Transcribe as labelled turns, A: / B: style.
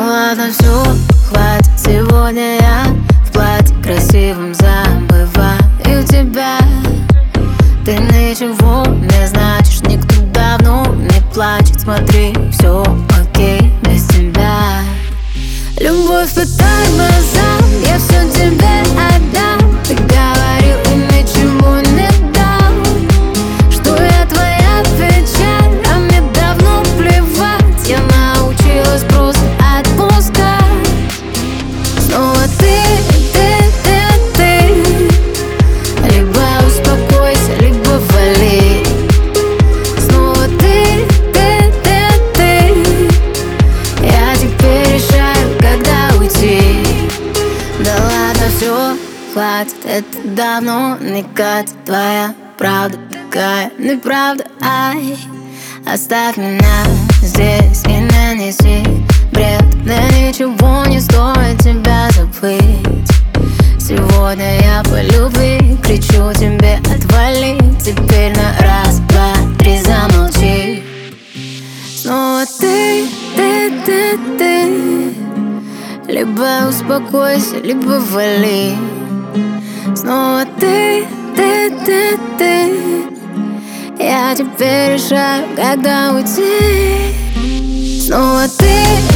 A: ладно, все, хватит. Сегодня я в платье красивом забываю тебя. Ты ничего не значишь, никто давно не плачет. Смотри, все окей без тебя. Любовь пытай глазам, я все тебе отдам. Ты говорил и ничего не дал, что я твоя печаль, а мне давно плевать. Я научилась просто отпускать. Снова ты. Либо успокойся, либо вали. Снова ты. Я теперь решаю, когда уйти. Да ладно, все, хватит, это давно не катит. Твоя правда такая неправда, ай. Оставь меня здесь и не неси бред. Мне ничего не стоит тебя забыть. Сегодня я по любви кричу тебе отвали. Теперь на раз, два, три замолчи. Снова ты. Либо успокойся, либо вали. Снова ты. Я теперь решаю, когда уйти. Снова ты.